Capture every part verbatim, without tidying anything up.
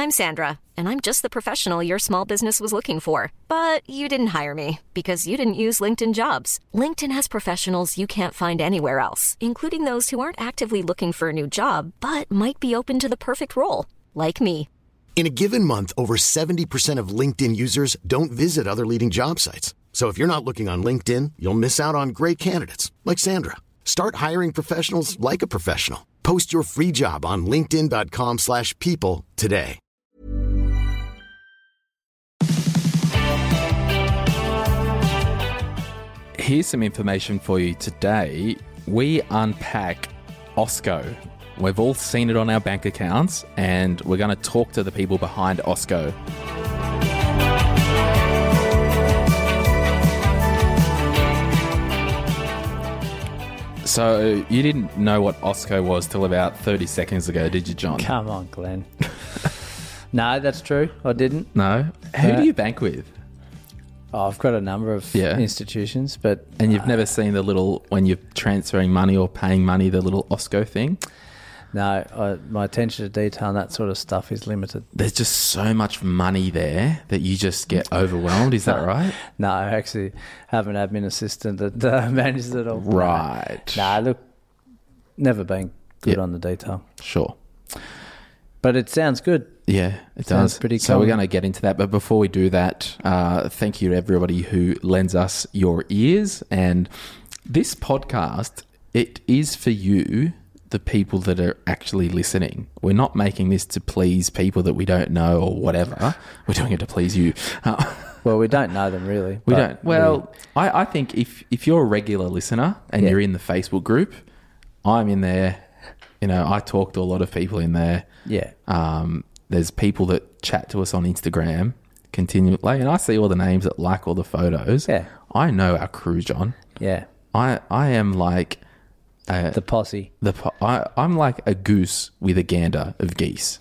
I'm Sandra, and I'm just the professional your small business was looking for. But you didn't hire me because you didn't use LinkedIn Jobs. LinkedIn has professionals you can't find anywhere else, including those who aren't actively looking for a new job, but might be open to the perfect role, like me. In a given month, over seventy percent of LinkedIn users don't visit other leading job sites. So if you're not looking on LinkedIn, you'll miss out on great candidates like Sandra. Start hiring professionals like a professional. Post your free job on linkedin.com slash people today. Here's some information for you today. We unpack Osco. We've all seen it on our bank accounts, and we're going to talk to the people behind Osco. So you didn't know what Osco was till about thirty seconds ago, did you, John? Come on, Glenn. No, that's true. I didn't. No? Who Uh, do you bank with? Oh, I've got a number of Yeah. institutions, but... And you've uh, never seen the little, when you're transferring money or paying money, the little Osco thing? No, I, my attention to detail and that sort of stuff is limited. There's just so much money there that you just get overwhelmed. Is that right? No, I actually have an admin assistant that uh, manages it all. Right. No, look, never been good Yep. on the detail. Sure. But it sounds good. Yeah, it Sounds does. pretty So cool. we're going to get into that. But before we do that, uh, thank you to everybody who lends us your ears. And this podcast, it is for you, the people that are actually listening. We're not making this to please people that we don't know or whatever. We're doing it to please you. Uh, Well, we don't know them really. we but don't. Well, I, I think if, if you're a regular listener and Yeah. you're in the Facebook group, I'm in there. You know, I talk to a lot of people in there. Yeah. Um, there's people that chat to us on Instagram continually, and I see all the names that like all the photos. Yeah. I know our crew, John. Yeah. I I am like a, The posse. the po- I, I'm like a goose with a gander of geese.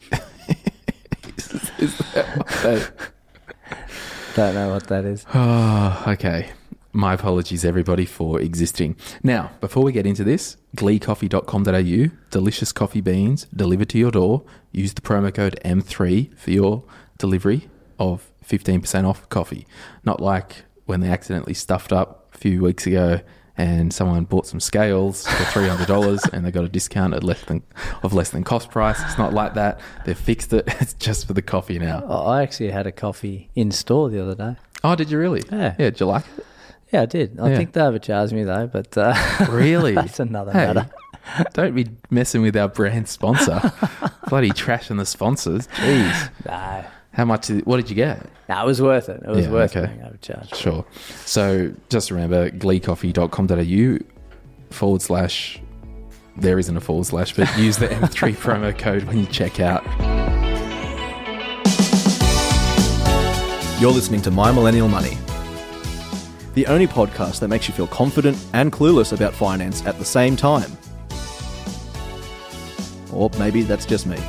is, is that what that- Don't know what that is. Oh, okay. My apologies, everybody, for existing. Now, before we get into this, glee coffee dot com dot a u, delicious coffee beans delivered to your door. Use the promo code M three for your delivery of fifteen percent off coffee. Not like when they accidentally stuffed up a few weeks ago and someone bought some scales for three hundred dollars and they got a discount at less than of less than cost price. It's not like that. They've fixed it. It's just for the coffee now. Oh, I actually had a coffee in store the other day. Oh, did you really? Yeah. Yeah, did you like it? Yeah, I did. I Yeah. think they overcharged me though, but uh, Really? that's another Hey, matter. Don't be messing with our brand sponsor. Bloody trashing the sponsors. Jeez. No, How much? Did, what did you get? no, it was worth it. It was Yeah, worth okay. it being overcharged. Sure. So just remember glee coffee dot com dot a u forward slash, there isn't a forward slash, but use the M three promo code when you check out. You're listening to My Millennial Money, the only podcast that makes you feel confident and clueless about finance at the same time. Or maybe that's just me.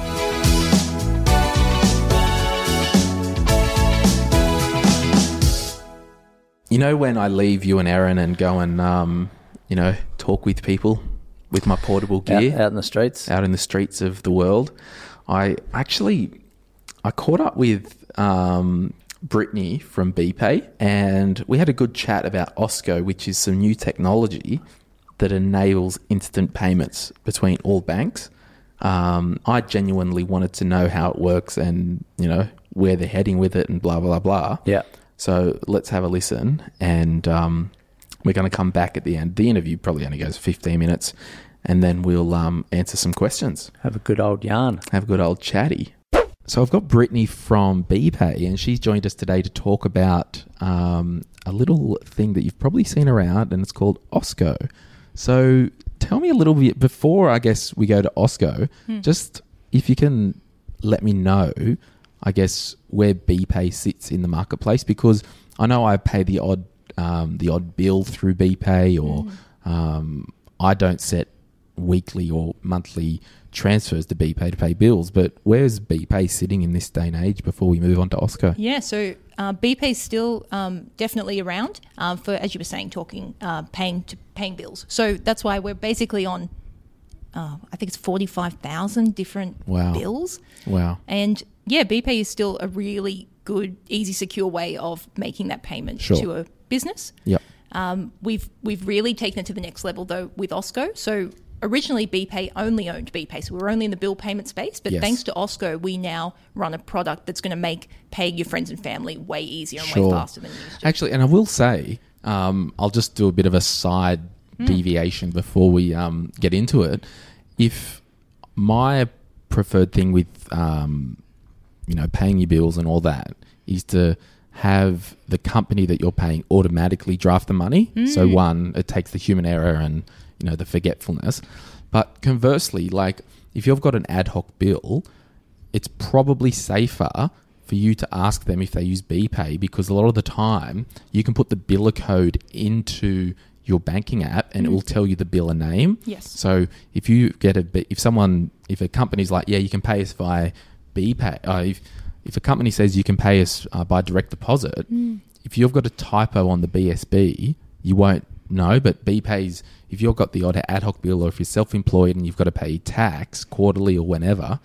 You know when I leave you and Aaron and go and, um, you know, talk with people with my portable Out, gear? out in the streets. out in the streets of the world. I actually, I caught up with um, Brittany from BPay and we had a good chat about Osco, which is some new technology that enables instant payments between all banks. Um, I genuinely wanted to know how it works and, you know, where they're heading with it and blah, blah, blah. Yeah. So let's have a listen, and um, we're going to come back at the end. The interview probably only goes fifteen minutes, and then we'll um, answer some questions. Have a good old yarn. Have a good old chatty. So I've got Brittany from BPay, and she's joined us today to talk about um, a little thing that you've probably seen around, and it's called Osco. So tell me a little bit, before I guess we go to Osco, Hmm. just if you can let me know, I guess, where BPay sits in the marketplace, because I know I pay the odd um, the odd bill through BPay, or Mm. um, I don't set weekly or monthly transfers to BPay to pay bills. But where's BPay sitting in this day and age before we move on to Osco? Yeah, so uh, BPay is still um, definitely around um, for, as you were saying, talking, uh, paying to paying bills. So that's why we're basically on uh, I think it's forty-five thousand different Wow. bills. Wow. And yeah, BPay is still a really good, easy, secure way of making that payment Sure. to a business. Yep. Um, we've we've really taken it to the next level though with Osco. So originally BPay only owned BPay, so we were only in the bill payment space. But Yes. thanks to Osco, we now run a product that's going to make paying your friends and family way easier and Sure. way faster than you used to. Actually, and I will say, um, I'll just do a bit of a side deviation before we um, get into it. If my preferred thing with, um, you know, paying your bills and all that is to have the company that you're paying automatically draft the money. So one, it takes the human error and, you know, the forgetfulness. But conversely, like if you've got an ad hoc bill, it's probably safer for you to ask them if they use BPay, because a lot of the time you can put the biller code into your banking app and it will tell you the biller name. Yes. So if you get a, if someone, if a company's like, yeah, you can pay us via BPay, uh, if, if a company says you can pay us uh, by direct deposit, if you've got a typo on the B S B, you won't know. But BPay's, if you've got the odd ad hoc bill, or if you're self-employed and you've got to pay tax quarterly or whenever,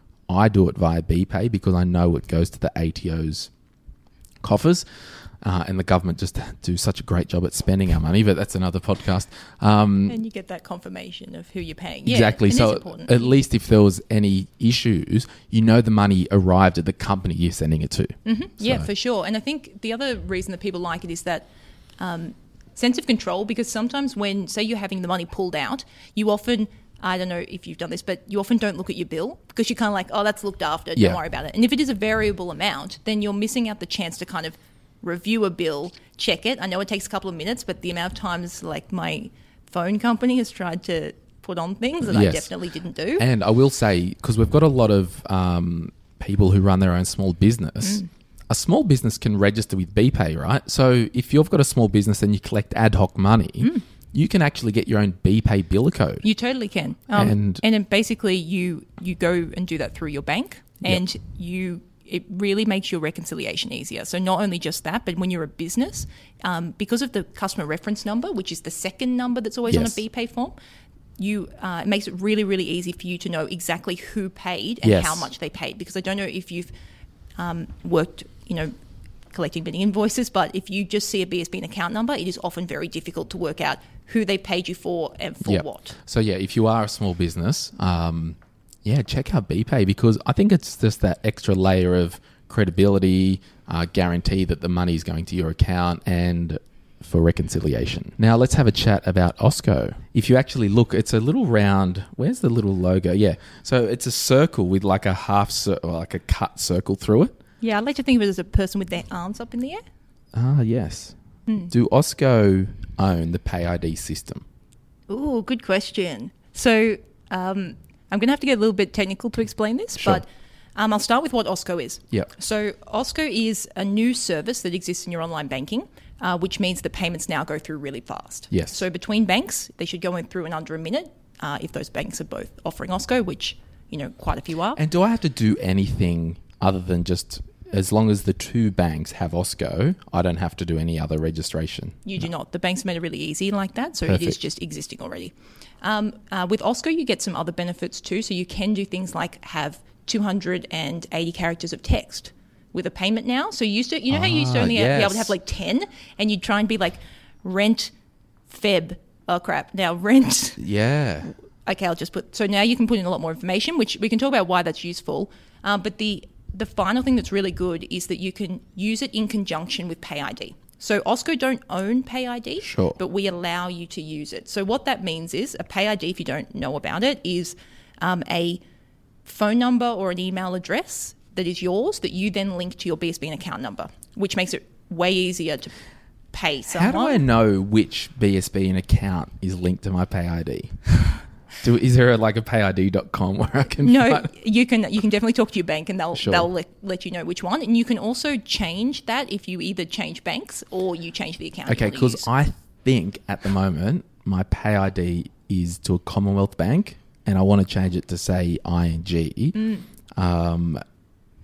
I do it via BPay because I know it goes to the A T O's coffers. Uh, and the government just do such a great job at spending our money, but that's another podcast. Um, And you get that confirmation of who you're paying. Yeah, exactly. and So it's important. at least if there was any issues, you know the money arrived at the company you're sending it to. Mm-hmm. Yeah, So- for sure. And I think the other reason that people like it is that um, sense of control, because sometimes when, say, you're having the money pulled out, you often, I don't know if you've done this, but you often don't look at your bill because you're kind of like, oh, that's looked after, Yeah. don't worry about it. And if it is a variable amount, then you're missing out the chance to kind of review a bill, check it. I know it takes a couple of minutes, but the amount of times like my phone company has tried to put on things that I Yes. definitely didn't do. And I will say, because we've got a lot of um, people who run their own small business, a small business can register with BPay, right? So if you've got a small business and you collect ad hoc money, you can actually get your own BPay biller code. You totally can. Um, And- and and then basically you you go and do that through your bank, and you it really makes your reconciliation easier. So not only just that, but when you're a business, um, because of the customer reference number, which is the second number that's always Yes. on a BPay form, you uh, it makes it really, really easy for you to know exactly who paid and Yes. how much they paid. Because I don't know if you've um, worked, you know, collecting many invoices, but if you just see a B S B and account number, it is often very difficult to work out who they paid you for and for Yeah. what. So yeah, if you are a small business, um, yeah, check out BPay, because I think it's just that extra layer of credibility, uh, guarantee that the money is going to your account, and for reconciliation. Now let's have a chat about Osco. If you actually look, it's a little round. Where's the little logo? Yeah, so it's a circle with like a half, cir- or like a cut circle through it. Yeah, I like to think of it as a person with their arms up in the air. Ah, yes. Do Osco own the Pay I D system? Ooh, good question. So um, I'm going to have to get a little bit technical to explain this, Sure. but um, I'll start with what Osco is. Yep. So Osco is a new service that exists in your online banking, uh, which means the payments now go through really fast. Yes. So between banks, they should go in through in under a minute uh, if those banks are both offering Osco, which, you know, quite a few are. And do I have to do anything other than just, as long as the two banks have Osco, I don't have to do any other registration? You do not. The banks made it really easy like that, so it is Perfect. just existing already. Um, uh, with Osco, you get some other benefits too. So you can do things like have two hundred eighty characters of text with a payment now. So you used to, you know how you used to Ah, only be able yes. to have like ten, and you'd try and be like rent, Feb. Oh crap! Now rent. Yeah. Okay, I'll just put. So now you can put in a lot more information, which we can talk about why that's useful. Um, but the the final thing that's really good is that you can use it in conjunction with Pay I D. So Osco don't own Pay I D, Sure. but we allow you to use it. So what that means is a Pay I D, if you don't know about it, is um, a phone number or an email address that is yours that you then link to your B S B and account number, which makes it way easier to pay someone. How do I know which B S B and account is linked to my Pay I D? Do, is there a, like a pay I D dot com where I can No, find- you can you can definitely talk to your bank and they'll Sure. they'll let, let you know which one. And you can also change that if you either change banks or you change the account. Okay, you wanna use. because I think at the moment my Pay I D is to a Commonwealth Bank, and I want to change it to say I N G. Mm. Um,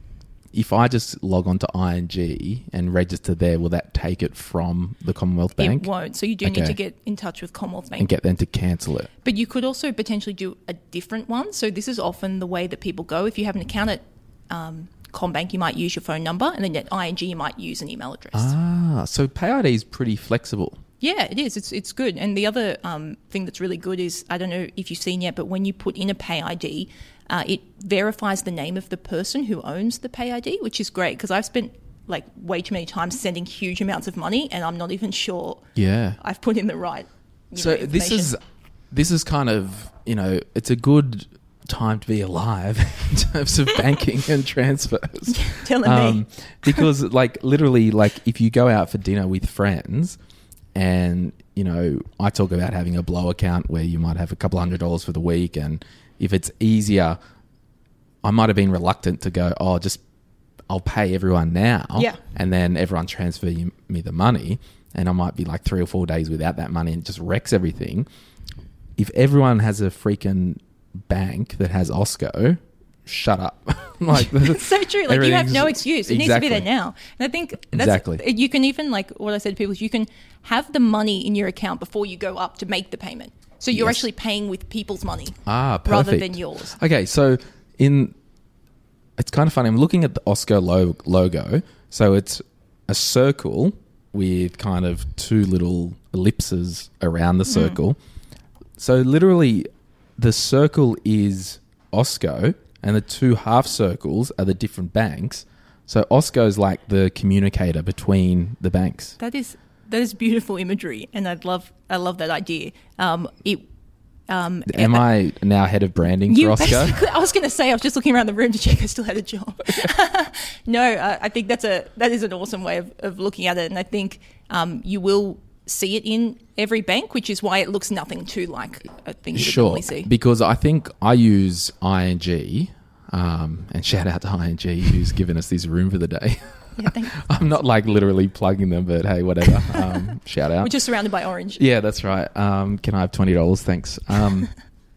if I just log on to I N G and register there, will that take it from the Commonwealth Bank? It won't. So you do Okay. need to get in touch with Commonwealth Bank. And get them to cancel it. But you could also potentially do a different one. So this is often the way that people go. If you have an account at um, CommBank, you might use your phone number, and then at I N G, you might use an email address. Ah, so PayID is pretty flexible. Yeah, it is. It's it's good. And the other um, thing that's really good is, I don't know if you've seen yet, but when you put in a PayID, uh, it verifies the name of the person who owns the PayID, which is great because I've spent like way too many times sending huge amounts of money and I'm not even sure Yeah. I've put in the right you So know, this is information. this is kind of, you know, it's a good time to be alive in terms of banking and transfers. Telling me. Because like literally like if you go out for dinner with friends and, you know, I talk about having a blow account where you might have a couple hundred dollars for the week, and if it's easier, I might have been reluctant to go, oh, just I'll pay everyone now, Yeah. and then everyone transfer you, me the money, and I might be like three or four days without that money and it just wrecks everything. If everyone has a freaking bank that has Osco, shut up. Like It's so true. Like you have everything's- no excuse. It Exactly. needs to be there now. And I think that's, Exactly. you can even, like what I said to people, is you can have the money in your account before you go up to make the payment. So you're Yes. actually paying with people's money Ah, perfect. rather than yours. Okay, so in it's kind of funny. I'm looking at the Osco lo- logo. So it's a circle with kind of two little ellipses around the Mm. circle. So literally, the circle is Osco, and the two half circles are the different banks. So Osco is like the communicator between the banks. That is that is beautiful imagery, and I'd love I love that idea. Um, it. Um, Am I now head of branding for You Osco? basically- I was going to say I was just looking around the room to check I still had a job. no, uh, I think that's a that is an awesome way of, of looking at it, and I think um, you will see it in every bank, which is why it looks nothing too like a thing you would Sure, normally see. because I think I use I N G, um, and shout out to I N G who's given us this room for the day. Yeah, thank- I'm not like literally plugging them, but hey, whatever. Um, shout out. We're just surrounded by orange. Yeah, that's right. Um, can I have twenty dollars? Thanks. Um,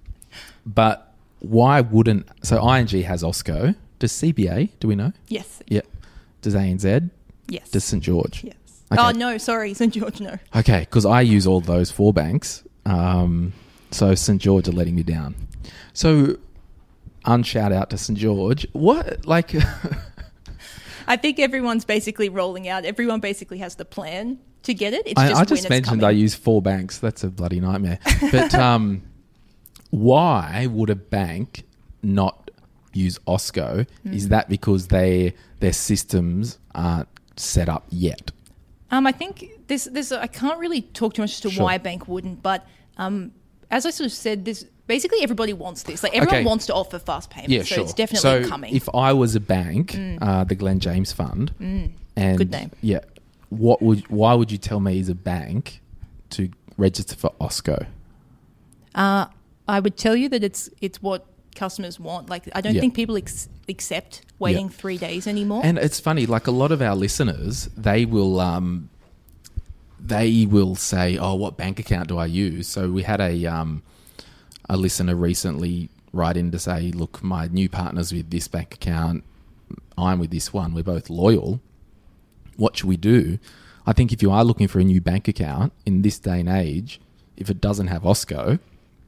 but why wouldn't... So I N G has Osco. Does C B A, do we know? Yes. Yeah. Does A N Z? Yes. Does St George? Yes. Okay. Oh no, sorry, Saint George. No. Okay, because I use all those four banks. Um, so St George are letting me down. So unshout out to St George. What, like... I think everyone's basically rolling out. Everyone basically has the plan to get it. It's I, just I when just it's mentioned coming. I use four banks. That's a bloody nightmare. But um, why would a bank not use Osco? Hmm. Is that because they their systems aren't set up yet? Um, I think this, this I can't really talk too much as to Sure. why a bank wouldn't, but um, as I sort of said, this basically everybody wants this. Like everyone Okay. wants to offer fast payments, Yeah, so sure. it's definitely so coming. if I was a bank, uh, the Glenn James Fund, and Good name. yeah, what would why would you tell me as a bank to register for Osco? uh, I would tell you that it's it's what customers want. Like I don't Yeah. think people ex- accept waiting Yeah. three days anymore. And it's funny, like a lot of our listeners, they will um, they will say, "Oh, what bank account do I use?" So we had a um, a listener recently write in to say, "Look, my new partner's with this bank account. I'm with this one. We're both loyal. What should we do?" I think if you are looking for a new bank account in this day and age, if it doesn't have Osco,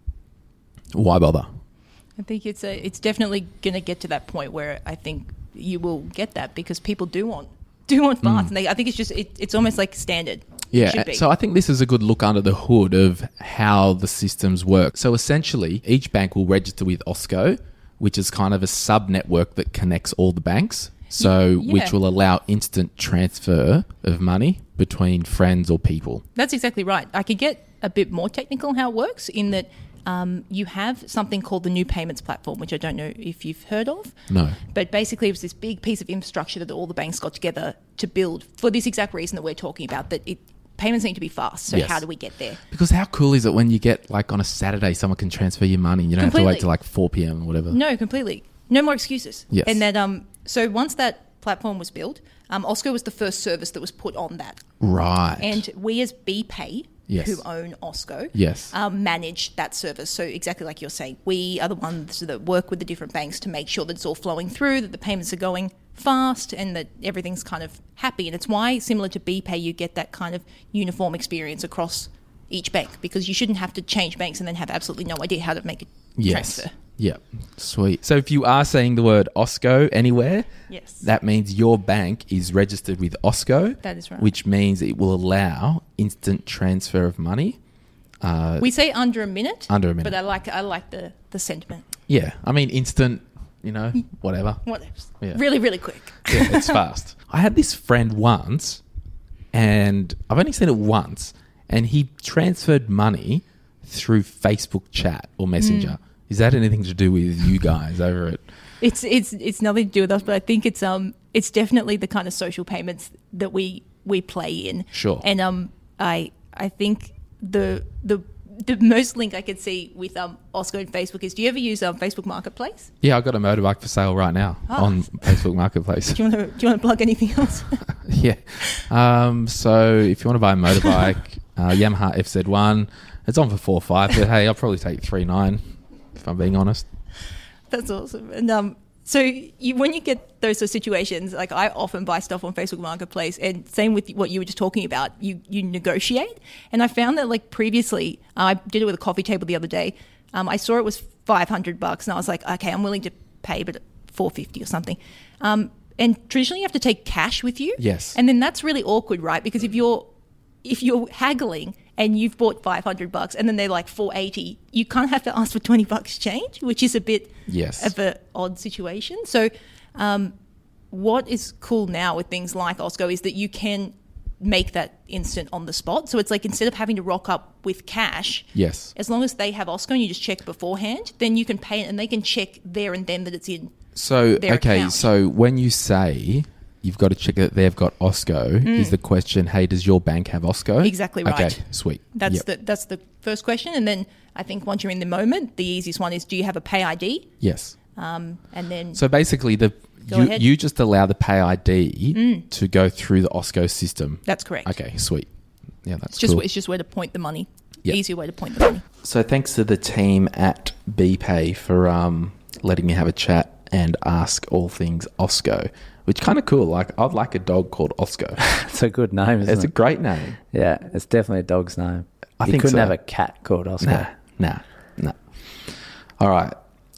why bother? I think it's a, it's definitely going to get to that point where I think you will get that because people do want do want fast, and they, I think it's just it, it's almost like standard. It Yeah, should be. so I think this is a good look under the hood of how the systems work. So essentially, each bank will register with Osco, which is kind of a sub-network that connects all the banks. So, Yeah. which will allow instant transfer of money between friends or people. That's exactly right. I could get a bit more technical how it works in that um, you have something called the New Payments Platform, which I don't know if you've heard of. No. But basically it was this big piece of infrastructure that all the banks got together to build for this exact reason that we're talking about, that it payments need to be fast. So Yes. how do we get there? Because how cool is it when you get, like, on a Saturday, someone can transfer your money and you don't have to Completely. wait till, like, four p.m. or whatever? No, completely. No more excuses. Yes. And that um, so once that platform was built, um, Osco was the first service that was put on that. Right. And we as BPay Yes. who own Osco, Yes. um, manage that service. So exactly like you're saying, we are the ones that work with the different banks to make sure that it's all flowing through, that the payments are going fast, and that everything's kind of happy. And it's why, similar to BPay, you get that kind of uniform experience across each bank, because you shouldn't have to change banks and then have absolutely no idea how to make a Yes. transfer. Yeah. Sweet. So if you are saying the word Osco anywhere, Yes. that means your bank is registered with Osco. That is right. Which means it will allow instant transfer of money. Uh, We say under a minute. Under a minute. But I like I like the, the sentiment. yeah. I mean, instant, you know, whatever. Whatever. Yeah. Really, really quick. Yeah, it's fast. I had this friend once, and I've only seen it once, and he transferred money through Facebook chat or Messenger. Mm. Is that anything to do with you guys over it? It's it's it's nothing to do with us, but I think it's um it's definitely the kind of social payments that we we play in. Sure. And um I I think the the the most link I could see with um Osco and Facebook is, do you ever use um Facebook Marketplace? Yeah, I've got a motorbike for sale right now Oh. on Facebook Marketplace. Do you want to do you want to plug anything else? Yeah. Um, so if you want to buy a motorbike, uh, Yamaha F Z one, it's on for four five, but hey, I'll probably take three nine if I'm being honest. That's awesome. And um, so you, when you get those sort of situations, like I often buy stuff on Facebook Marketplace, and same with what you were just talking about, you you negotiate. And I found that like previously, I did it with a coffee table the other day. Um, I saw it was five hundred bucks, and I was like, okay, I'm willing to pay, but four fifty or something. Um, and traditionally, you have to take cash with you. Yes. And then that's really awkward, right? Because if you're if you're haggling and you've bought five hundred bucks and then they're like four eighty, you kind of have to ask for twenty bucks change, which is a bit Yes. of an odd situation. So um, what is cool now with things like Osco is that you can make that instant on the spot. So it's like, instead of having to rock up with cash, Yes. as long as they have Osco and you just check beforehand, then you can pay it and they can check there and then that it's in. So, their okay, account. so when you say you've got to check that they've got Osco, is the question, hey, does your bank have Osco? Exactly right. Okay, sweet. That's Yep. the that's the first question. And then I think once you're in the moment, the easiest one is, do you have a pay I D? Yes. Um, and then So basically, the Go you, ahead. you just allow the pay I D to go through the Osco system. that's correct. Okay, sweet. Yeah, that's It's just cool. it's just where to point the money. Yep. Easier way to point the money. So thanks to the team at BPay for um, letting me have a chat and ask all things Osco, which kind of cool. Like, I'd like a dog called Osco. It's a good name, isn't It's a it? great name. Yeah, it's definitely a dog's name. I you think couldn't so. have a cat called Oscar. Nah, nah, nah. All right.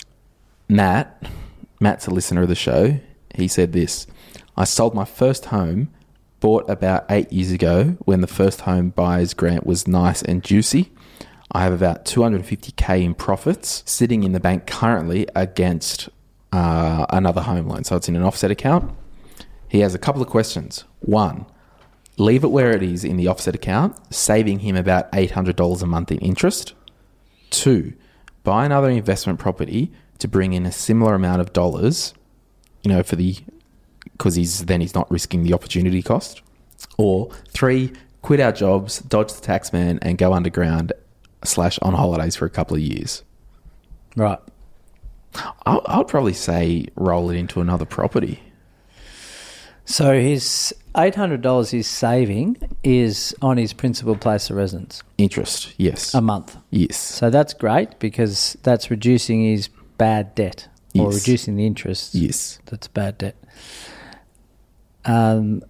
Matt, Matt's a listener of the show. He said this: I sold my first home, bought about eight years ago when the first home buyer's grant was nice and juicy. I have about two hundred fifty K in profits sitting in the bank currently against uh, another home loan. So it's in an offset account. He has a couple of questions. One, leave it where it is in the offset account, saving him about eight hundred dollars a month in interest. Two, buy another investment property to bring in a similar amount of dollars, you know, for the, because he's then he's not risking the opportunity cost. Or three, quit our jobs, dodge the tax man, and go underground slash on holidays for a couple of years. Right. I'll, I'll probably say roll it into another property. So his eight hundred dollars he's saving is on his principal place of residence Interest, yes. a month. yes. So that's great because that's reducing his bad debt or Yes. reducing the interest. Yes. That's bad debt. Um,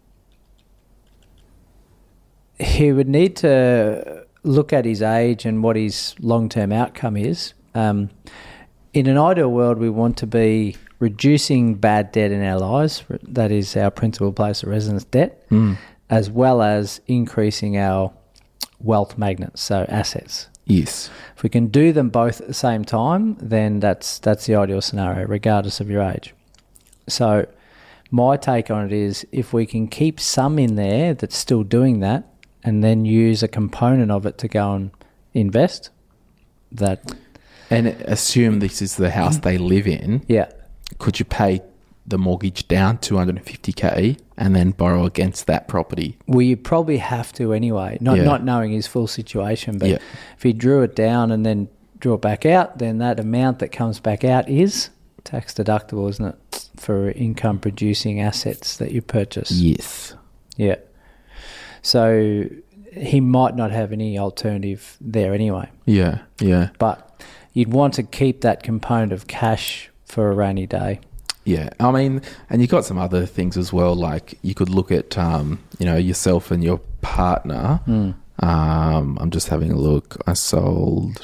he would need to look at his age and what his long-term outcome is. Um, in an ideal world, we want to be reducing bad debt in our lives, that is our principal place of residence debt, Mm. as well as increasing our wealth magnets, so assets. Yes. If we can do them both at the same time, then that's that's the ideal scenario, regardless of your age. So my take on it is, if we can keep some in there that's still doing that, and then use a component of it to go and invest, that, And assume this is the house they live in. yeah, Could you pay the mortgage down two hundred fifty K and then borrow against that property? well, you probably have to anyway, not Yeah. not knowing his full situation. But Yeah. if he drew it down and then drew it back out, then that amount that comes back out is tax deductible, isn't it, for income producing assets that you purchase? Yes. Yeah. So he might not have any alternative there anyway. Yeah, yeah. But you'd want to keep that component of cash for a rainy day. Yeah, I mean, and you've got some other things as well, like you could look at, um, you know, yourself and your partner. Mm. Um, I'm just having a look. I sold,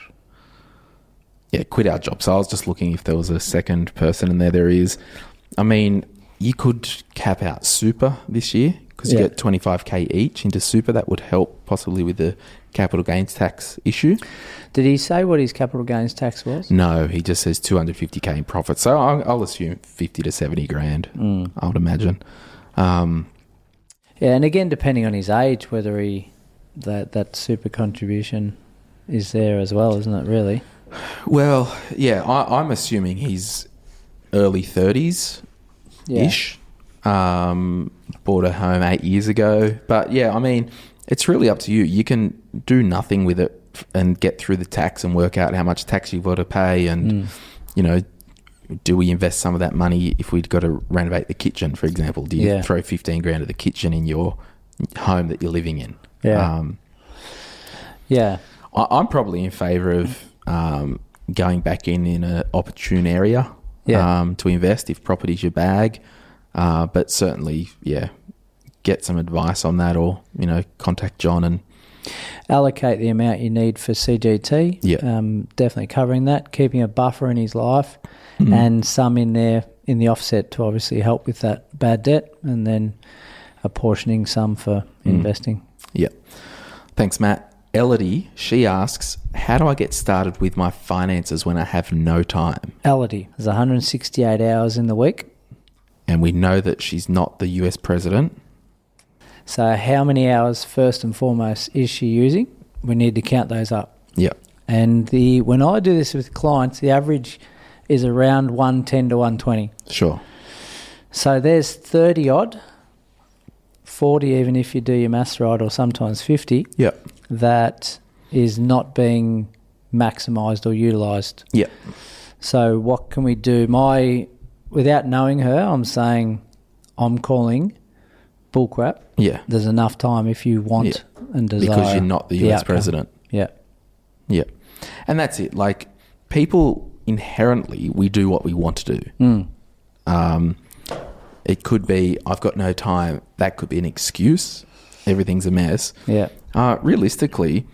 yeah, quit our job. So I was just looking if there was a second person in there. There is. I mean, you could cap out super this year because you Yeah. get twenty-five K each into super. That would help possibly with the capital gains tax issue. Did he say what his capital gains tax was? No, he just says two hundred fifty K in profit. So I'll, I'll assume fifty to seventy grand, Mm. I would imagine. Um, Yeah, and again, depending on his age, whether he that that super contribution is there as well, isn't it? Really? well, yeah, I, I'm assuming he's early thirties Yeah. ish. Um, bought a home eight years ago. But yeah, I mean, it's really up to you. You can do nothing with it and get through the tax and work out how much tax you've got to pay. And, Mm. you know, do we invest some of that money if we'd got to renovate the kitchen, for example? Do you Yeah. throw fifteen grand at the kitchen in your home that you're living in? Yeah. Um, Yeah. I, I'm probably in favour of um, going back in in an opportune area Yeah. um, to invest if property's your bag. Uh, but certainly, yeah, get some advice on that, or you know, contact John and Allocate the amount you need for C G T. Yeah. Um, definitely covering that, keeping a buffer in his life, Mm. and some in there in the offset to obviously help with that bad debt, and then apportioning some for Mm. investing. yeah. Thanks, Matt. Elodie, she asks, how do I get started with my finances when I have no time? Elodie, there's one hundred sixty-eight hours in the week. And we know that she's not the U S president. So how many hours, first and foremost, is she using? We need to count those up. Yeah. And the when I do this with clients, the average is around one ten to one twenty. Sure. So there's thirty odd, forty even if you do your maths right, or sometimes fifty, Yeah. that is not being maximised or utilised. Yeah. So what can we do? My, without knowing her, I'm saying I'm calling bullcrap. Yeah. There's enough time if you want Yeah. and desire. Because you're not the U S outcome. president. Yeah. Yeah. And that's it. Like, people inherently, we do what we want to do. Mm. Um, it could be, I've got no time. That could be an excuse. Everything's a mess. Yeah. Uh, realistically,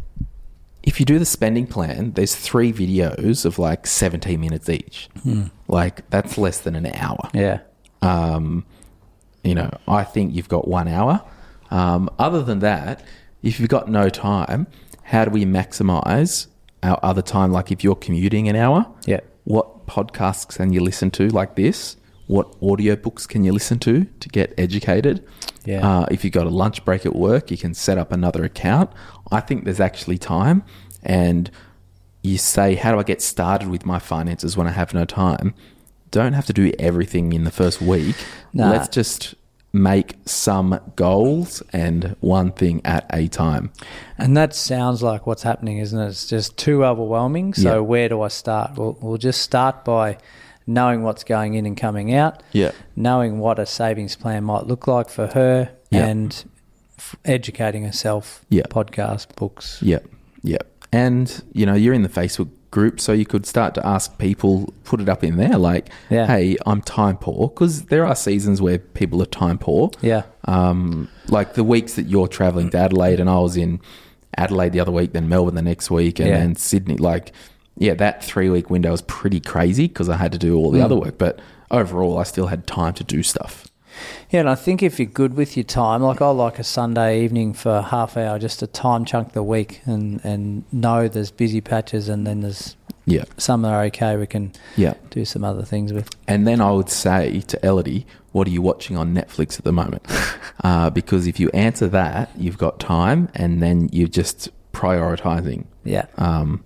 if you do the spending plan, there's three videos of like seventeen minutes each. Mm. Like, that's less than an hour. Yeah. Um, you know, I think you've got one hour. Um, other than that, if you've got no time, how do we maximize our other time? Like, if you're commuting an hour, Yeah. what podcasts can you listen to like this? What audiobooks can you listen to to get educated? Yeah. Uh, if you've got a lunch break at work, you can set up another account. I think there's actually time. And you say, how do I get started with my finances when I have no time? Don't have to do everything in the first week. Nah. Let's just make some goals and one thing at a time. And that sounds like what's happening, isn't it? It's just too overwhelming. So Yeah. where do I start? We'll, we'll just start by knowing what's going in and coming out, Yeah. knowing what a savings plan might look like for her, Yeah. and f- educating herself, Yeah. podcast, books. Yeah, yeah. And, you know, you're in the Facebook group, so you could start to ask people, put it up in there, like, Yeah. hey, I'm time poor. Because there are seasons where people are time poor. Yeah. Um, like the weeks that you're travelling to Adelaide, and I was in Adelaide the other week, then Melbourne the next week, and Yeah. then Sydney. Like, yeah, that three-week window was pretty crazy because I had to do all the Mm. other work. But overall, I still had time to do stuff. Yeah, and I think if you're good with your time, like I like a Sunday evening for a half hour just to time chunk the week and, and know there's busy patches, and then there's Yeah, some that are okay we can yeah. do some other things with. And then I would say to Elodie, what are you watching on Netflix at the moment? uh, because if you answer that, you've got time, and then you're just prioritising. Yeah. Um,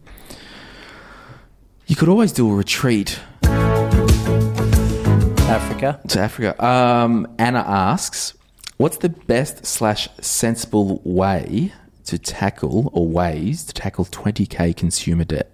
you could always do a retreat Africa. to Africa. Um, Anna asks, what's the best slash sensible way to tackle, or ways to tackle twenty K consumer debt?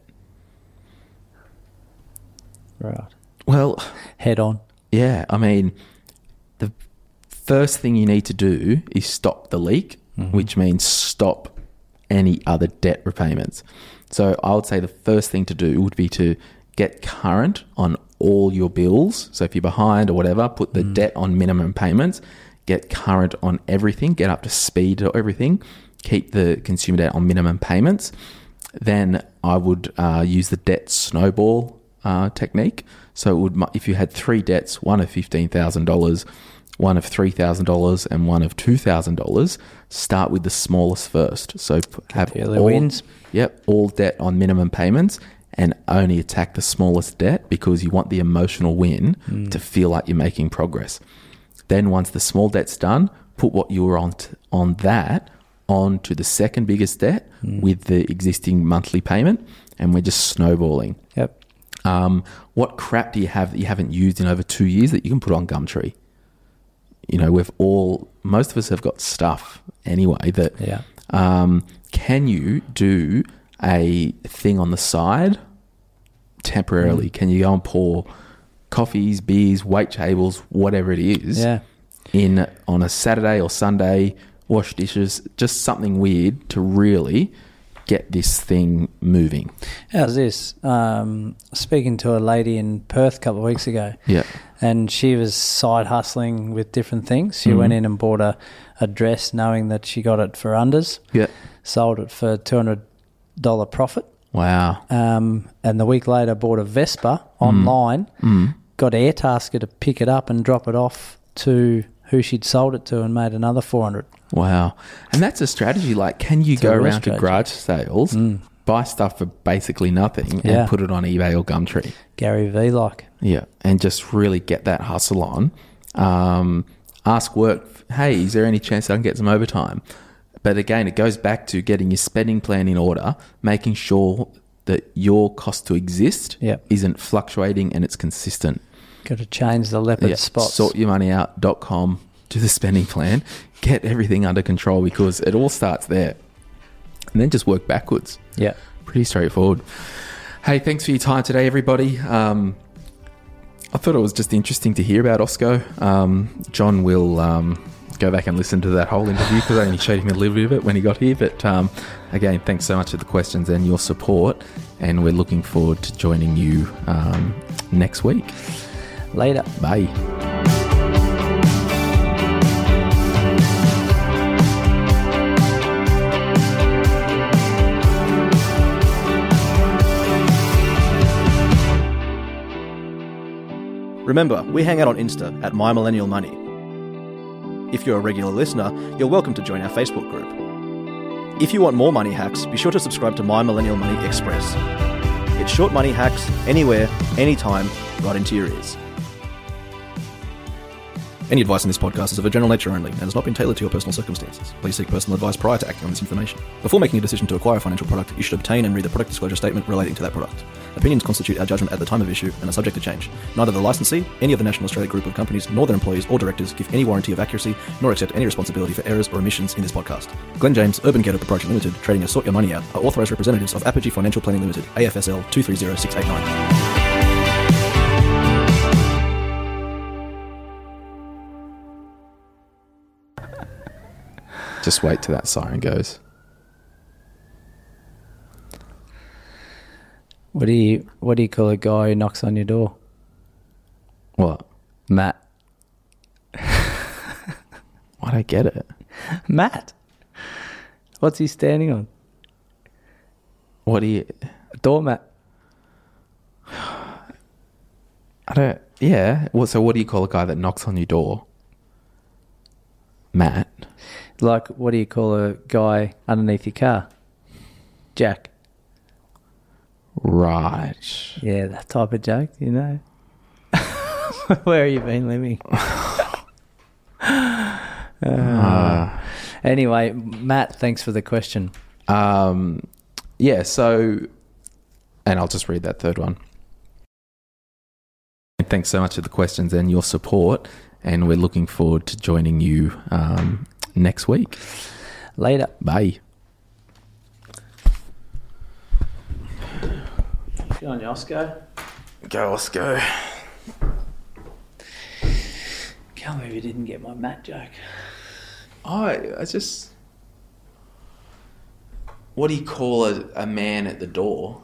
Right. Well, Head on. yeah, I mean, the first thing you need to do is stop the leak mm-hmm. which means stop any other debt repayments. So I would say the first thing to do would be to get current on all your bills. So if you're behind or whatever, put the mm. debt on minimum payments, get current on everything, get up to speed on everything, keep the consumer debt on minimum payments. Then I would uh, use the debt snowball uh, technique. So it would, if you had three debts, one of fifteen thousand dollars, one of three thousand dollars and one of two thousand dollars, start with the smallest first. So have all, wins. Yep, all debt on minimum payments and only attack the smallest debt because you want the emotional win mm. to feel like you're making progress. Then once the small debt's done, put what you were on t- on that on to the second biggest debt mm. with the existing monthly payment, and we're just snowballing. Yep. Um, what crap do you have that you haven't used in over two years that you can put on Gumtree? You know, we've all, most of us have got stuff anyway that, yeah. um, can you do a thing on the side temporarily? Mm. Can you go and pour coffees, beers, wait tables, whatever it is, yeah. in on a Saturday or Sunday, wash dishes, just something weird to really get this thing moving? How's this? Um, speaking to a lady in Perth a couple of weeks ago. Yeah. And she was side hustling with different things. She mm-hmm. went in and bought a, a dress knowing that she got it for unders. Yeah. Sold it for two hundred dollars profit. Wow. Um, and the week later bought a Vespa online, mm. got Airtasker to pick it up and drop it off to who she'd sold it to and made another four hundred dollars. Wow. And that's a strategy. Like, can you it's go around strategy. to garage sales, mm. buy stuff for basically nothing yeah. and put it on eBay or Gumtree? Gary Vee like. Yeah. And just really get that hustle on. Um, ask work, hey, is there any chance I can get some overtime? But again, it goes back to getting your spending plan in order, making sure that your cost to exist yep. isn't fluctuating and it's consistent. Got to change the leopard yeah. spots. sort your money out dot com, do the spending plan, get everything under control because it all starts there. And then just work backwards. Yeah. Pretty straightforward. Hey, thanks for your time today, everybody. Um, I thought it was just interesting to hear about Osco. Um, John will um, go back and listen to that whole interview because I only showed him a little bit of it when he got here. But um, again, thanks so much for the questions and your support. And we're looking forward to joining you um, next week. Later. Bye. Remember, we hang out on Insta at My Millennial Money. If you're a regular listener, you're welcome to join our Facebook group. If you want more money hacks, be sure to subscribe to My Millennial Money Express. Get short money hacks anywhere, anytime, right into your ears. Any advice in this podcast is of a general nature only and has not been tailored to your personal circumstances. Please seek personal advice prior to acting on this information. Before making a decision to acquire a financial product, you should obtain and read the product disclosure statement relating to that product. Opinions constitute our judgment at the time of issue and are subject to change. Neither the licensee, any of the National Australia Group of companies, nor their employees or directors give any warranty of accuracy, nor accept any responsibility for errors or omissions in this podcast. Glenn James, Urban Ghetto Proprietary Limited, trading as Sort Your Money Out, are authorised representatives of Apogee Financial Planning Limited, A F S L two three zero six eight nine. Just wait till that siren goes. What do you What do you call a guy who knocks on your door? What? Matt. I don't get it. Matt. What's he standing on? What do you... A doormat. I don't... Yeah. Well, so what do you call a guy that knocks on your door? Matt. Like, what do you call a guy underneath your car? Jack. Right. Yeah, that type of joke, you know. Where have you been living? uh, uh, anyway, Matt, thanks for the question. Um, yeah, so, and I'll just read that third one. Thanks so much for the questions and your support, and we're looking forward to joining you um, next week. Later. Bye. Good on you, Oscar. Go, Oscar. Can't believe you didn't get my Matt joke. I, I just, what do you call a, a man at the door?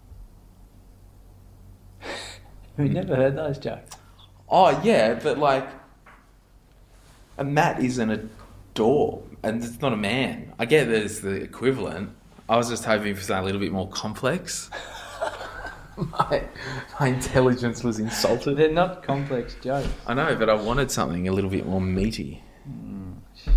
We've never heard those jokes. Oh, yeah, but like, a mat isn't a door, and it's not a man. I get there's the equivalent. I was just hoping for something a little bit more complex. my, my intelligence was insulted. They're not complex jokes. I know, but I wanted something a little bit more meaty. Mm, shit.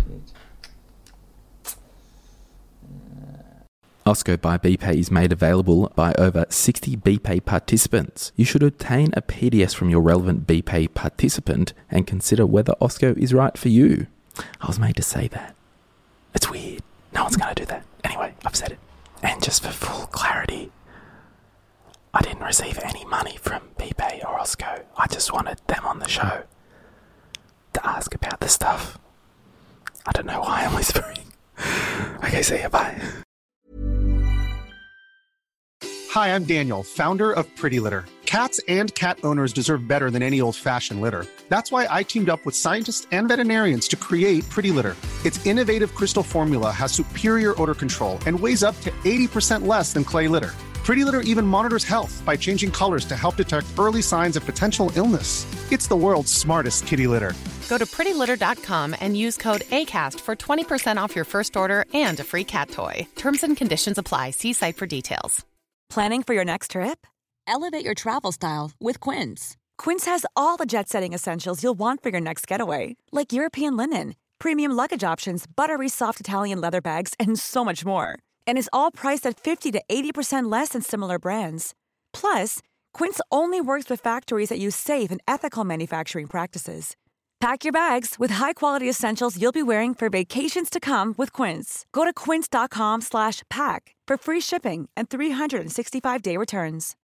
Osco by BPay is made available by over sixty BPay participants. You should obtain a P D S from your relevant BPay participant and consider whether Osco is right for you. I was made to say that. It's weird. No one's going to do that. Anyway, I've said it. And just for full clarity, I didn't receive any money from BPay or Osco. I just wanted them on the show to ask about the stuff. I don't know why I'm whispering. Okay, see ya. Bye. Hi, I'm Daniel, founder of Pretty Litter. Cats and cat owners deserve better than any old-fashioned litter. That's why I teamed up with scientists and veterinarians to create Pretty Litter. Its innovative crystal formula has superior odor control and weighs up to eighty percent less than clay litter. Pretty Litter even monitors health by changing colors to help detect early signs of potential illness. It's the world's smartest kitty litter. Go to pretty litter dot com and use code ACAST for twenty percent off your first order and a free cat toy. Terms and conditions apply. See site for details. Planning for your next trip? Elevate your travel style with Quince. Quince has all the jet-setting essentials you'll want for your next getaway, like European linen, premium luggage options, buttery soft Italian leather bags, and so much more. And is all priced at fifty to eighty percent less than similar brands. Plus, Quince only works with factories that use safe and ethical manufacturing practices. Pack your bags with high-quality essentials you'll be wearing for vacations to come with Quince. Go to quince dot com slash pack for free shipping and three sixty-five day returns.